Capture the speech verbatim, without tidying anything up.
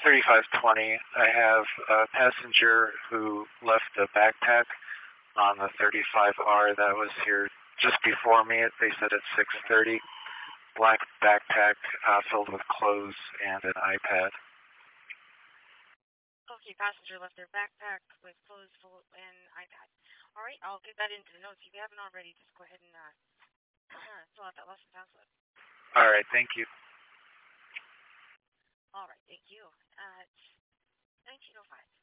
thirty-five twenty. I have a passenger who left a backpack on the thirty-five R that was here just before me. They said at six thirty. Black backpack uh, filled with clothes and an iPad. Okay, passenger left their backpack with clothes full and iPad. All right, I'll get that into the notes. If you haven't already, just go ahead and uh, fill out that lesson time slip. All right, thank you. All right, thank you. Uh, it's nineteen oh five.